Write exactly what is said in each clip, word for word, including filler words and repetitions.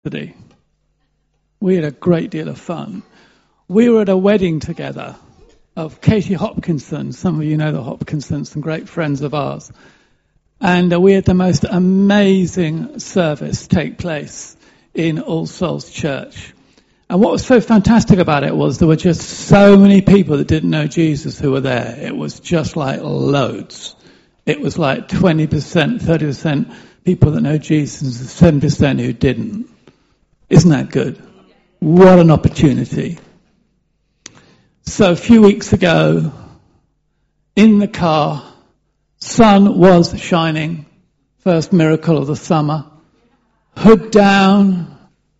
yesterday. We had a great deal of fun. We were at a wedding together of Katie Hopkinson. Some of you know the Hopkinsons, some great friends of ours. And uh, we had the most amazing service take place in All Souls Church. And what was so fantastic about it was there were just so many people that didn't know Jesus who were there. It was just like loads. It was like twenty percent, thirty percent people that know Jesus and seven percent who didn't. Isn't that good? What an opportunity. So a few weeks ago, in the car, sun was shining. First miracle of the summer. Hood down.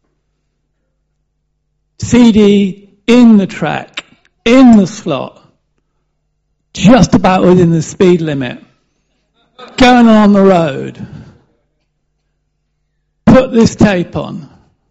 C D in the track, in the slot, just about within the speed limit, going on the road. Put this tape on.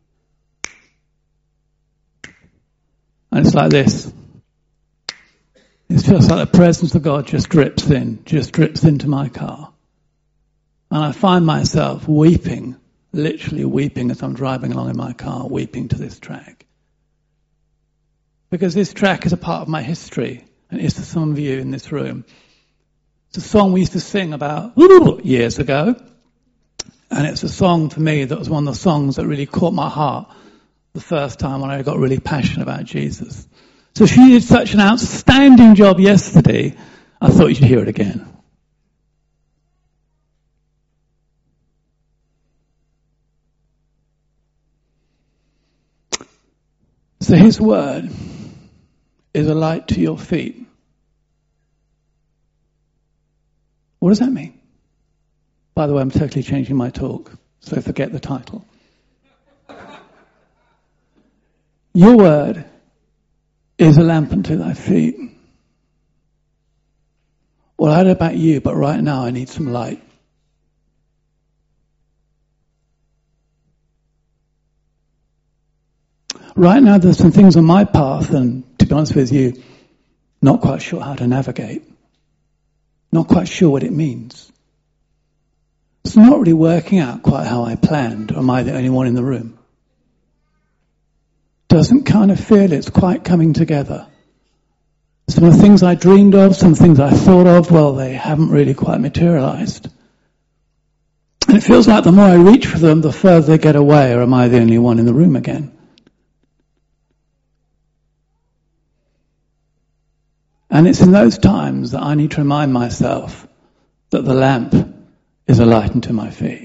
And it's like this. It feels like the presence of God just drips in, just drips into my car. And I find myself weeping, literally weeping as I'm driving along in my car, weeping to this track. Because this track is a part of my history, and it's to some of you in this room. It's a song we used to sing about years ago, and it's a song for me that was one of the songs that really caught my heart the first time when I got really passionate about Jesus. So she did such an outstanding job yesterday, I thought you should hear it again. So his word is a light to your feet. What does that mean? By the way, I'm totally changing my talk, so forget the title. Your word is a lamp unto thy feet. Well, I don't know about you, but right now I need some light. Right now there's some things on my path, and to be honest with you, not quite sure how to navigate. Not quite sure what it means. It's not really working out quite how I planned, or am I the only one in the room? Doesn't kind of feel it's quite coming together. Some of the things I dreamed of, some things I thought of, well, they haven't really quite materialized. And it feels like the more I reach for them, the further they get away, or am I the only one in the room again? And it's in those times that I need to remind myself that the lamp is a light unto my feet.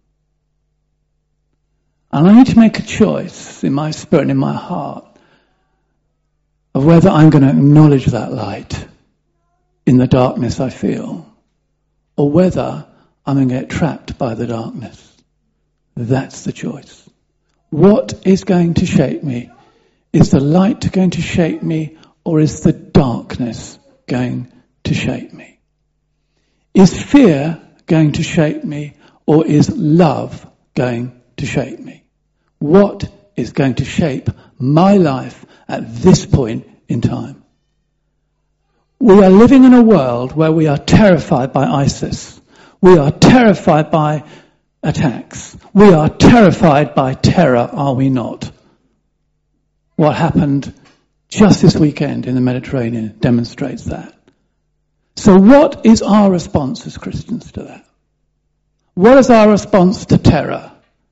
And I need to make a choice in my spirit and in my heart of whether I'm going to acknowledge that light in the darkness I feel, or whether I'm going to get trapped by the darkness. That's the choice. What is going to shape me? Is the light going to shape me, or is the darkness going to shape me? Is fear going to shape me, or is love going to shape me? What is going to shape my life at this point in time? We are living in a world where we are terrified by ISIS. We are terrified by attacks. We are terrified by terror, are we not? What happened just this weekend in the Mediterranean demonstrates that. So what is our response as Christians to that? What is our response to terror?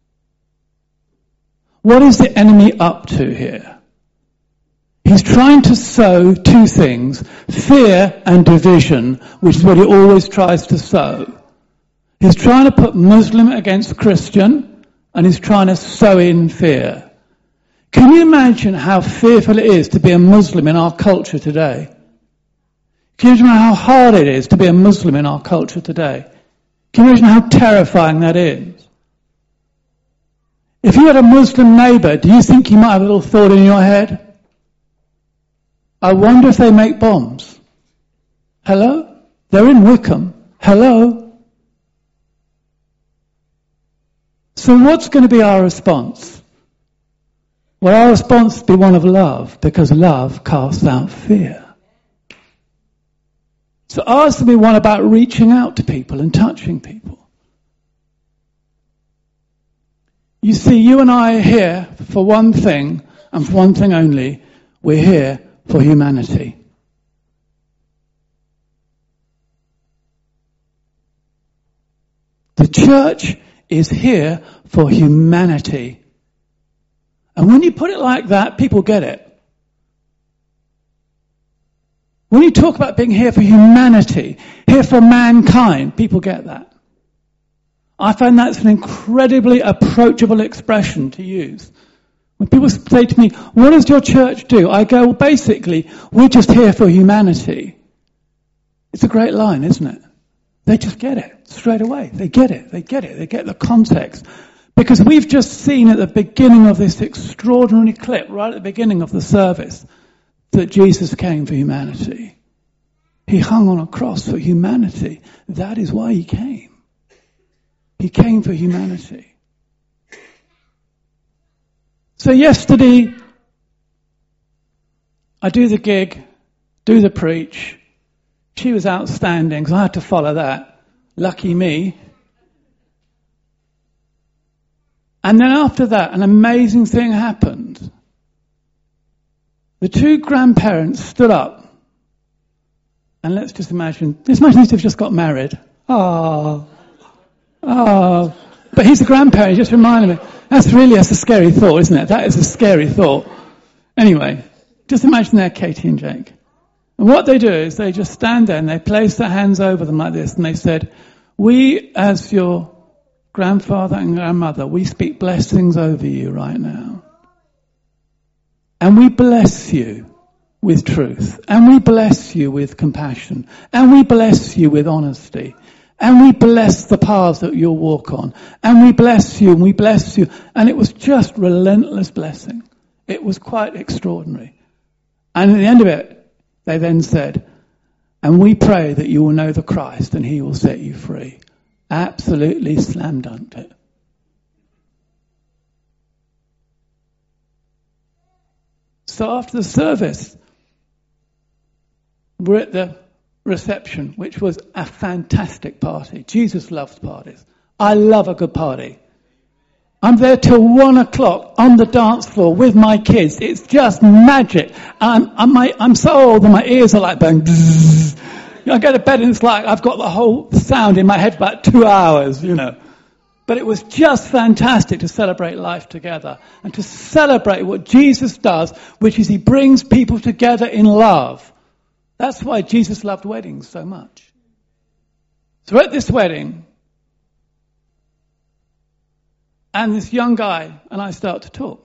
What is the enemy up to here? He's trying to sow two things, fear and division, which is what he always tries to sow. He's trying to put Muslim against Christian, and he's trying to sow in fear. Can you imagine how fearful it is to be a Muslim in our culture today? Can you imagine how hard it is to be a Muslim in our culture today? Can you imagine how terrifying that is? If you had a Muslim neighbour, do you think you might have a little thought in your head? I wonder if they make bombs. Hello? They're in Wickham. Hello? So what's going to be our response? Well, our response will be one of love, because love casts out fear. So ours will be one about reaching out to people and touching people. You see, you and I are here for one thing, and for one thing only. We're here for humanity. The church is here for humanity. And when you put it like that, people get it. When you talk about being here for humanity, here for mankind, people get that. I find that's an incredibly approachable expression to use. When people say to me, what does your church do? I go, well, basically, we're just here for humanity. It's a great line, isn't it? They just get it straight away. They get it. They get it. They get the context. Because we've just seen at the beginning of this extraordinary clip, right at the beginning of the service, that Jesus came for humanity. He hung on a cross for humanity. That is why he came. He came for humanity. So yesterday, I do the gig, do the preach. She was outstanding, because I had to follow that. Lucky me. And then after that, an amazing thing happened. The two grandparents stood up. And let's just imagine, let's imagine they've just got married. Oh, oh. But he's a grandparent, he just reminded me. That's really, that's a scary thought, isn't it? That is a scary thought. Anyway, just imagine they're Katie and Jake. And what they do is they just stand there and they place their hands over them like this, and they said, we, as your grandfather and grandmother, we speak blessings over you right now. And we bless you with truth. And we bless you with compassion. And we bless you with honesty. And we bless the paths that you'll walk on. And we bless you, and we bless you. And it was just relentless blessing. It was quite extraordinary. And at the end of it, they then said, and we pray that you will know the Christ and he will set you free. Absolutely slam dunked it. So after the service, we're at the reception, which was a fantastic party. Jesus loves parties. I love a good party. I'm there till one o'clock on the dance floor with my kids. It's just magic. I'm, I'm, my, I'm so old that my ears are like going bzzz. I go to bed and it's like I've got the whole sound in my head for about two hours, you know. But it was just fantastic to celebrate life together and to celebrate what Jesus does, which is he brings people together in love. That's why Jesus loved weddings so much. So at this wedding, and this young guy and I start to talk.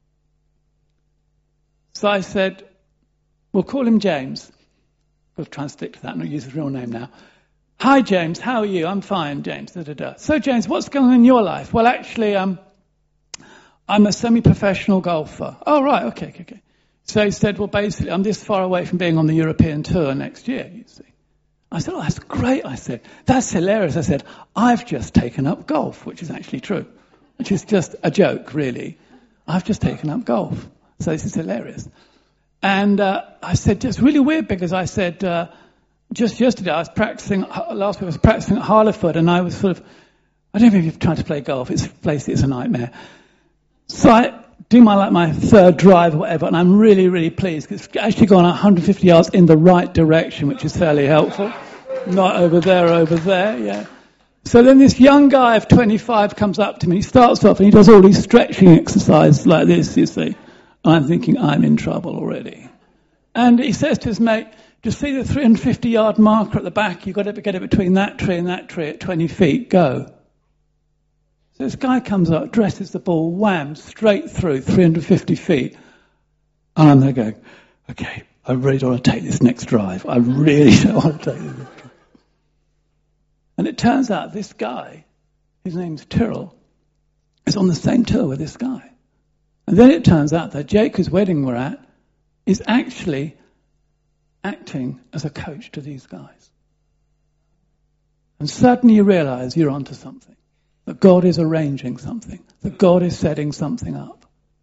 So I said, we'll call him James. We'll try and stick to that and not use his real name now. Hi, James. How are you? I'm fine, James. Da, da, da. So, James, what's going on in your life? Well, actually, um, I'm a semi-professional golfer. Oh, right. Okay, okay, okay. So he said, well, basically, I'm this far away from being on the European tour next year, you see. I said, oh, that's great. I said, that's hilarious. I said, I've just taken up golf, which is actually true. Which is just a joke, really. I've just taken up golf. So this is hilarious. And uh, I said, it's really weird because I said, uh, just yesterday I was practicing, last week I was practicing at Harleford, and I was sort of, I don't know if you've tried to play golf. It's basically, it's a nightmare. So I do my, like, my third drive or whatever, and I'm really, really pleased because it's actually gone one hundred fifty yards in the right direction, which is fairly helpful. Not over there, over there, yeah. So then this young guy of twenty-five comes up to me. He starts off and he does all these stretching exercises like this, you see. I'm thinking, I'm in trouble already. And he says to his mate, just see the three hundred fifty yard marker at the back? You've got to get it between that tree and that tree at twenty feet. Go. So this guy comes up, dresses the ball, wham, straight through three hundred fifty feet. And I'm there going, okay, I really don't want to take this next drive. I really don't want to take this next drive. And it turns out this guy, his name's Tyrrell, is on the same tour with this guy. And then it turns out that Jake, whose wedding we're at, is actually acting as a coach to these guys. And suddenly you realize you're onto something. That God is arranging something. That God is setting something up.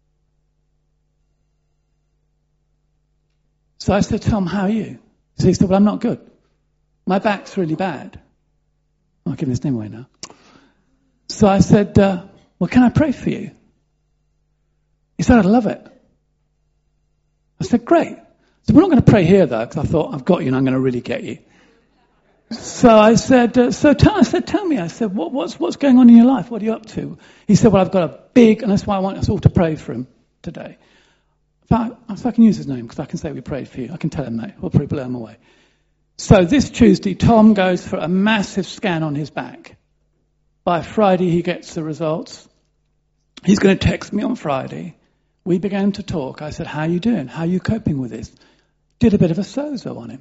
So I said, Tom, how are you? So he said, well, I'm not good. My back's really bad. I'm not giving his name away now. So I said, uh, well, can I pray for you? He said, I'd love it. I said, great. So we're not going to pray here, though, because I thought, I've got you and I'm going to really get you. So I said, uh, so tell, I said, tell me. I said, what, what's, what's going on in your life? What are you up to? He said, well, I've got a big, and that's why I want us all to pray for him today. In fact, so I can use his name because I can say we prayed for you. I can tell him, mate. We'll probably blow him away. So this Tuesday, Tom goes for a massive scan on his back. By Friday, he gets the results. He's going to text me on Friday. We began to talk. I said, how are you doing? How are you coping with this? Did a bit of a sozo on him.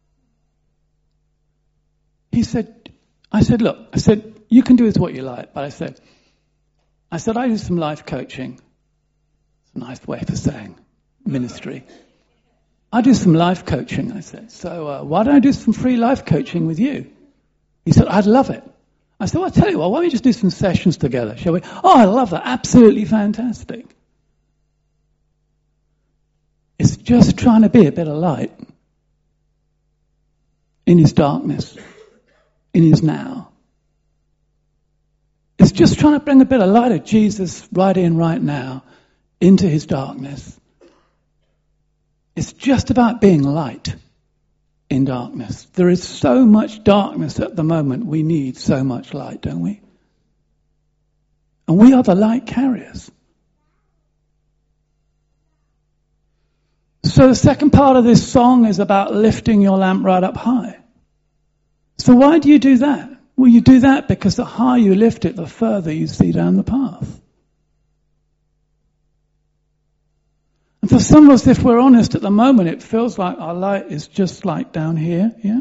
He said, I said, look, I said, you can do with what you like. But I said, I said, I do some life coaching. It's a nice way for saying ministry. I do some life coaching, I said. So uh, why don't I do some free life coaching with you? He said, I'd love it. I said, well, I'll tell you what, why don't we just do some sessions together, shall we? Oh, I love that. Absolutely fantastic. It's just trying to be a bit of light in his darkness, in his now. It's just trying to bring a bit of light of Jesus right in, right now, into his darkness. It's just about being light in darkness. There is so much darkness at the moment. We need so much light, don't we? And we are the light carriers. So the second part of this song is about lifting your lamp right up high. So why do you do that? Well, you do that because the higher you lift it, the further you see down the path. And for some of us, if we're honest, at the moment, it feels like our light is just like down here, yeah?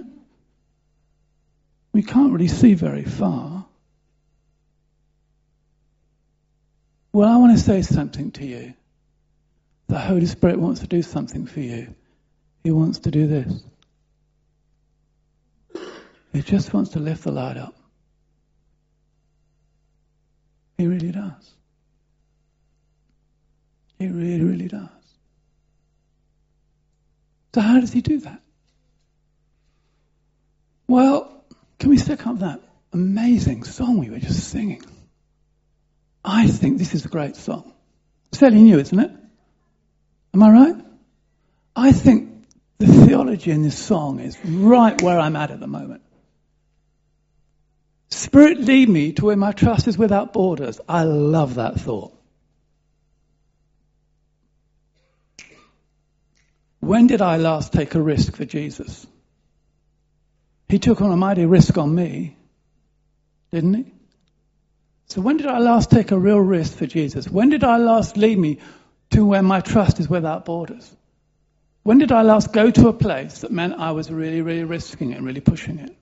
We can't really see very far. Well, I want to say something to you. The Holy Spirit wants to do something for you. He wants to do this. He just wants to lift the light up. He really does. He really, really does. So how does he do that? Well, can we stick up that amazing song we were just singing? I think this is a great song. It's fairly new, isn't it? Am I right? I think the theology in this song is right where I'm at at the moment. Spirit, lead me to where my trust is without borders. I love that thought. When did I last take a risk for Jesus? He took on a mighty risk on me, didn't he? So when did I last take a real risk for Jesus? When did I last lead me to where my trust is without borders? When did I last go to a place that meant I was really, really risking it and really pushing it?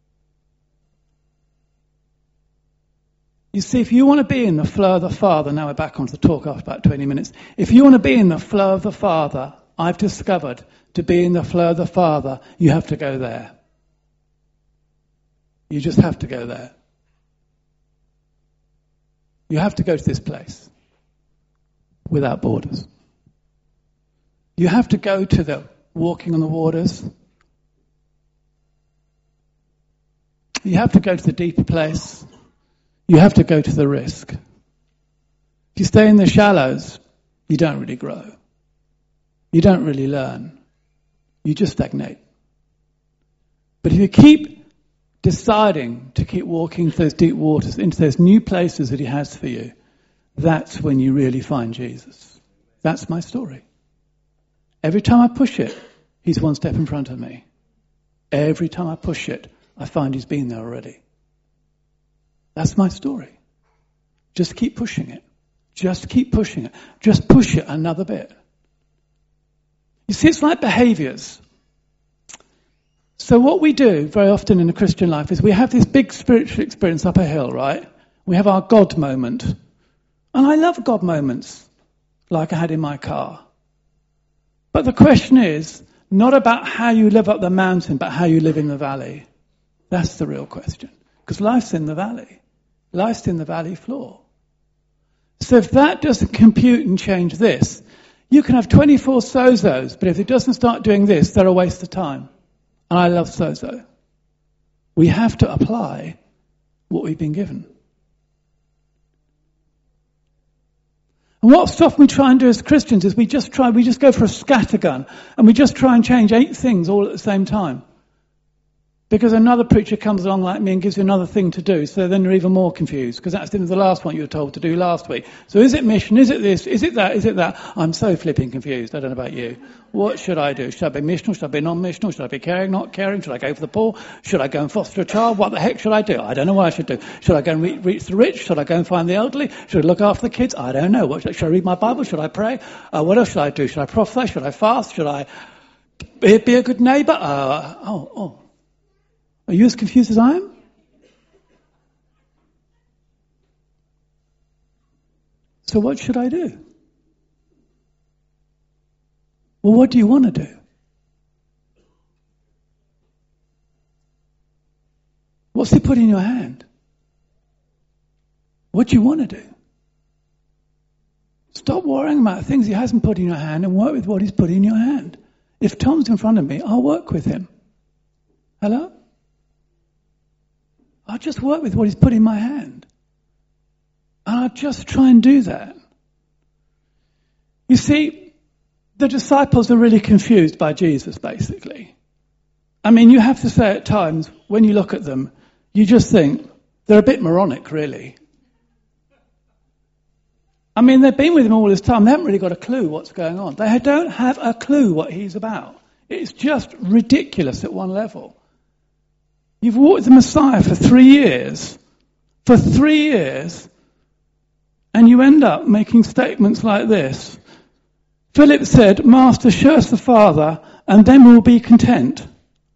You see, if you want to be in the flow of the Father, now we're back onto the talk after about twenty minutes. If you want to be in the flow of the Father, I've discovered to be in the flow of the Father, you have to go there. You just have to go there. You have to go to this place without borders. You have to go to the walking on the waters. You have to go to the deeper place. You have to go to the risk. If you stay in the shallows, you don't really grow. You don't really learn. You just stagnate. But if you keep deciding to keep walking into those deep waters, into those new places that he has for you, that's when you really find Jesus. That's my story. Every time I push it, he's one step in front of me. Every time I push it, I find he's been there already. That's my story. Just keep pushing it. Just keep pushing it. Just push it another bit. You see, it's like behaviors. So what we do very often in the Christian life is we have this big spiritual experience up a hill, right? We have our God moment. And I love God moments, like I had in my car. But the question is not about how you live up the mountain, but how you live in the valley. That's the real question. Because life's in the valley. Life's in the valley floor. So if that doesn't compute and change this, you can have twenty-four sozos, but if it doesn't start doing this, they're a waste of time. And I love sozo. We have to apply what we've been given. And what stuff we try and do as Christians is we just try, we just go for a scattergun and we just try and change eight things all at the same time. Because another preacher comes along like me and gives you another thing to do, so then you're even more confused, because that's the last one you were told to do last week. So is it mission? Is it this? Is it that? Is it that? I'm so flipping confused. I don't know about you. What should I do? Should I be missional? Should I be non-missional? Should I be caring, not caring? Should I go for the poor? Should I go and foster a child? What the heck should I do? I don't know what I should do. Should I go and re- reach the rich? Should I go and find the elderly? Should I look after the kids? I don't know. What should, I, should I read my Bible? Should I pray? Uh, what else should I do? Should I prophesy? Should I fast? Should I be, be a good neighbour? Uh, oh, oh. Are you as confused as I am? So what should I do? Well, what do you want to do? What's he put in your hand? What do you want to do? Stop worrying about things he hasn't put in your hand and work with what he's put in your hand. If Tom's in front of me, I'll work with him. Hello? I'll just work with what he's put in my hand. And I'll just try and do that. You see, the disciples are really confused by Jesus, basically. I mean, you have to say at times, when you look at them, you just think, they're a bit moronic, really. I mean, they've been with him all this time. They haven't really got a clue what's going on. They don't have a clue what he's about. It's just ridiculous at one level. You've walked with the Messiah for three years, for three years, and you end up making statements like this. Philip said, Master, show us the Father, and then we'll be content.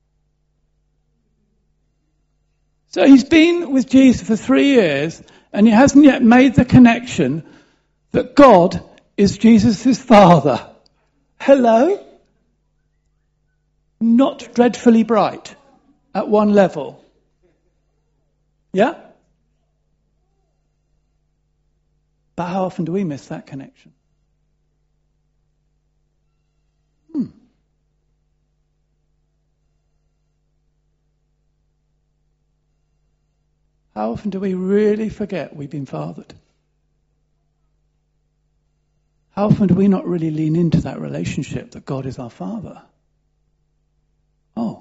So he's been with Jesus for three years, and he hasn't yet made the connection that God is Jesus' Father. Hello? Not dreadfully bright. At one level. Yeah? But how often do we miss that connection? Hmm. How often do we really forget we've been fathered? How often do we not really lean into that relationship that God is our Father? Oh.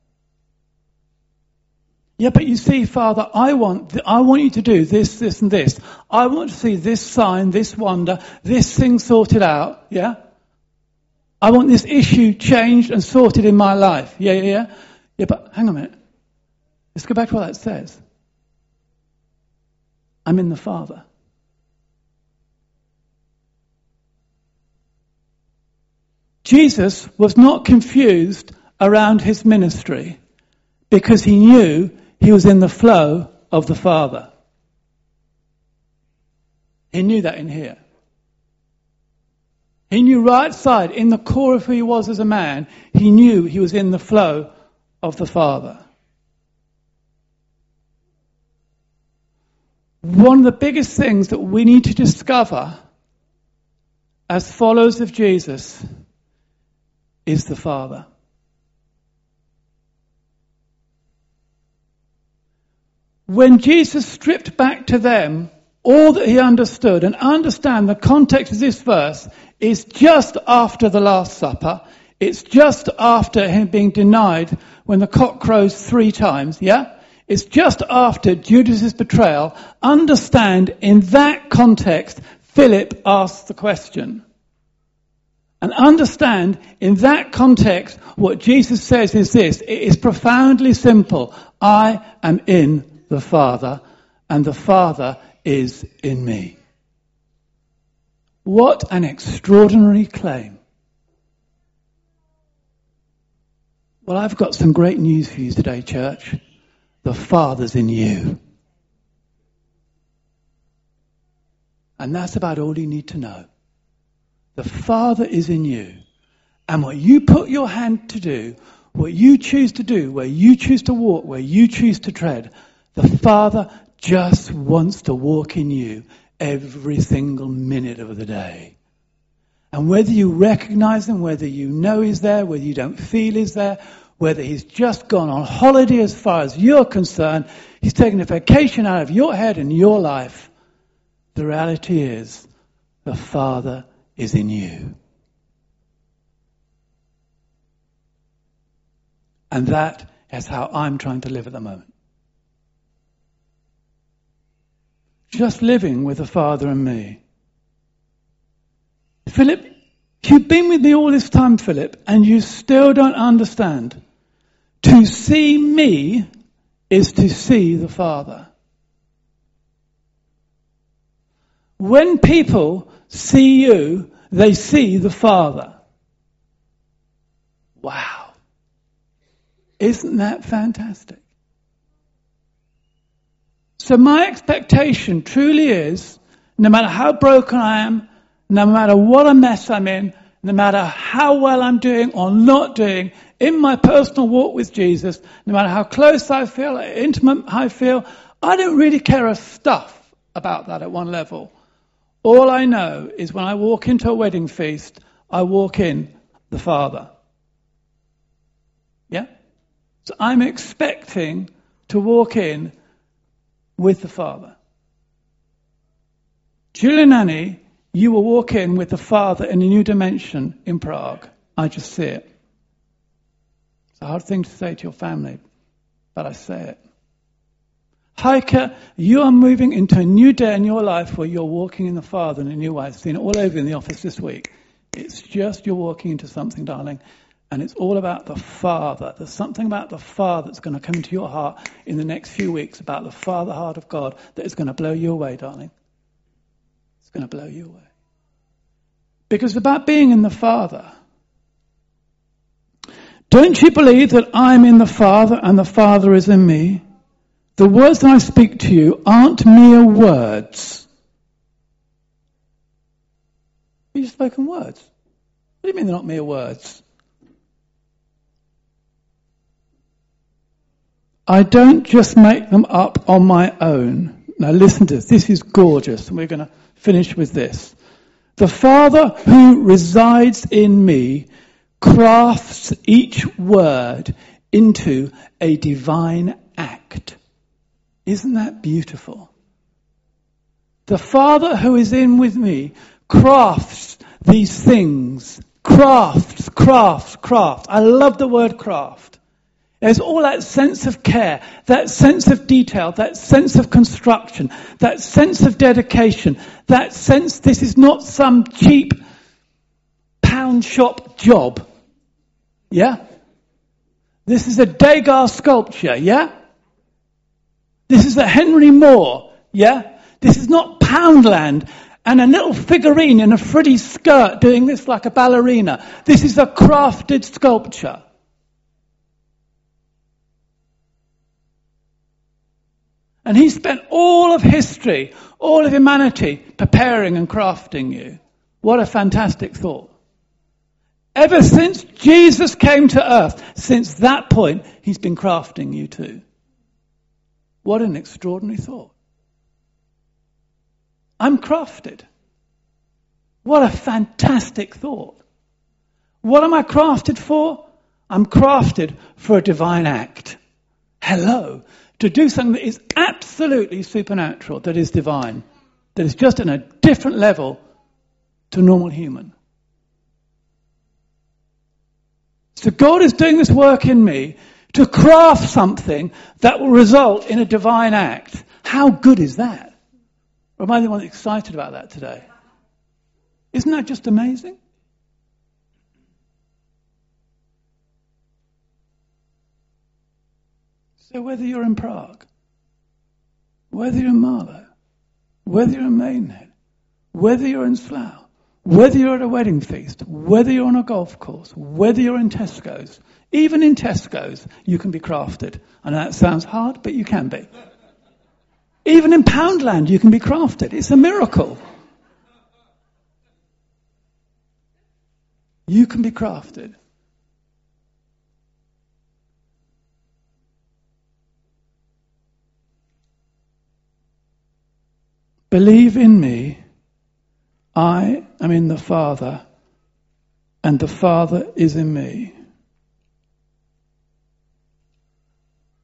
Yeah, but you see, Father, I want, th- I want you to do this, this and this. I want to see this sign, this wonder, this thing sorted out, yeah? I want this issue changed and sorted in my life. Yeah, yeah, yeah. Yeah, but hang on a minute. Let's go back to what that says. I'm in the Father. Jesus was not confused around his ministry because he knew he was in the flow of the Father. He knew that in here. He knew right side, in the core of who he was as a man, he knew he was in the flow of the Father. One of the biggest things that we need to discover as followers of Jesus is the Father. When Jesus stripped back to them all that he understood, and understand the context of this verse is just after the Last Supper. It's just after him being denied when the cock crows three times, yeah? It's just after Judas' betrayal. Understand, in that context, Philip asked the question. And understand, in that context, what Jesus says is this. It is profoundly simple. I am in the Father, and the Father is in me. What an extraordinary claim. Well, I've got some great news for you today, church. The Father's in you. And that's about all you need to know. The Father is in you. And what you put your hand to do, what you choose to do, where you choose to walk, where you choose to tread, the Father just wants to walk in you every single minute of the day. And whether you recognize him, whether you know he's there, whether you don't feel he's there, whether he's just gone on holiday as far as you're concerned, he's taken a vacation out of your head and your life, the reality is the Father is in you. And that is how I'm trying to live at the moment. Just living with the Father and me. Philip, you've been with me all this time, Philip, and you still don't understand. To see me is to see the Father. When people see you, they see the Father. Wow. Isn't that fantastic? So my expectation truly is, no matter how broken I am, no matter what a mess I'm in, no matter how well I'm doing or not doing in my personal walk with Jesus, no matter how close I feel, how intimate I feel, I don't really care a stuff about that at one level. All I know is when I walk into a wedding feast, I walk in the Father. Yeah? So I'm expecting to walk in with the Father. Julian Annie, you will walk in with the Father in a new dimension in Prague. I just see it. It's a hard thing to say to your family, but I say it. Heike, you are moving into a new day in your life where you're walking in the Father in a new way. I've seen it all over in the office this week. It's just you're walking into something, darling, and it's all about the Father. There's something about the Father that's going to come into your heart in the next few weeks, about the Father heart of God, that is going to blow you away, darling. It's going to blow you away. Because it's about being in the Father. Don't you believe that I'm in the Father and the Father is in me? The words that I speak to you aren't mere words. These are spoken words. What do you mean they're not mere words? I don't just make them up on my own. Now listen to this. This is gorgeous, and we're going to finish with this. The Father who resides in me crafts each word into a divine act. Isn't that beautiful? The Father who is in with me crafts these things. Crafts, crafts, crafts. I love the word craft. There's all that sense of care, that sense of detail, that sense of construction, that sense of dedication, that sense this is not some cheap pound shop job. Yeah? This is a Degas sculpture, yeah? This is a Henry Moore, yeah? This is not Poundland and a little figurine in a frilly skirt doing this like a ballerina. This is a crafted sculpture. And he spent all of history, all of humanity, preparing and crafting you. What a fantastic thought. Ever since Jesus came to earth, since that point, he's been crafting you too. What an extraordinary thought. I'm crafted. What a fantastic thought. What am I crafted for? I'm crafted for a divine act. Hello. To do something that is absolutely supernatural, that is divine, that is just in a different level to normal human. So God is doing this work in me to craft something that will result in a divine act. How good is that? Or am I the one that's excited about that today? Isn't that just amazing? So whether you're in Prague, whether you're in Marlow, whether you're in Maidenhead, whether you're in Slough, whether you're at a wedding feast, whether you're on a golf course, whether you're in Tesco's, even in Tesco's, you can be crafted. I know that sounds hard, but you can be. Even in Poundland, you can be crafted. It's a miracle. You can be crafted. Believe in me. I am in the Father, and the Father is in me.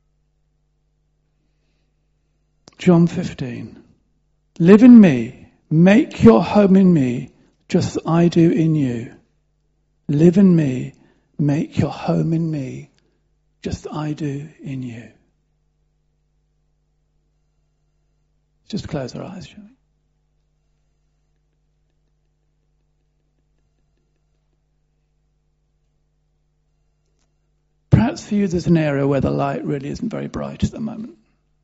John fifteen. Live in me, Make your home in me, just as I do in you. Live in me, make your home in me, just as I do in you. Just close our eyes, shall we? Perhaps for you there's an area where the light really isn't very bright at the moment.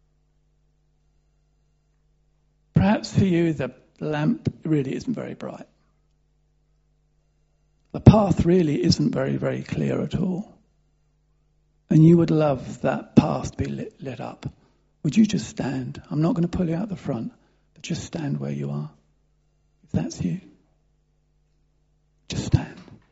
Perhaps for you the lamp really isn't very bright. The path really isn't very, very clear at all. And you would love that path to be lit, lit up. Would you just stand? I'm not going to pull you out the front, but just stand where you are. If that's you, just stand.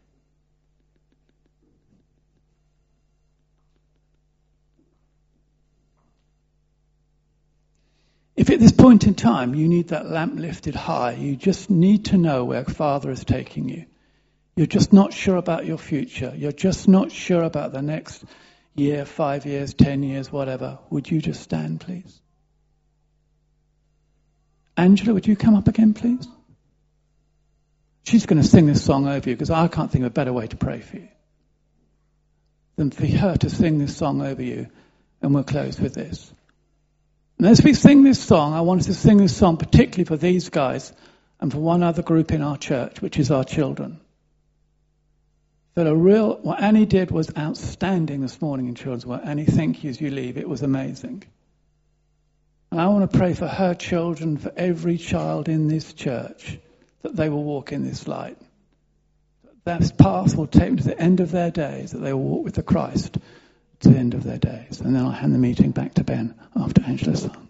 If at this point in time you need that lamp lifted high, you just need to know where Father is taking you. You're just not sure about your future. You're just not sure about the next year, five years, ten years, whatever. Would you just stand, please? Angela, would you come up again, please? She's going to sing this song over you because I can't think of a better way to pray for you than for her to sing this song over you. And we'll close with this. And as we sing this song, I wanted to sing this song particularly for these guys and for one other group in our church, which is our children. That a real, what Annie did was outstanding this morning in Children's Work. Annie, thank you as you leave. It was amazing. And I want to pray for her children, for every child in this church, that they will walk in this light. That path will take them to the end of their days, that they will walk with the Christ to the end of their days. And then I'll hand the meeting back to Ben after Angela's song.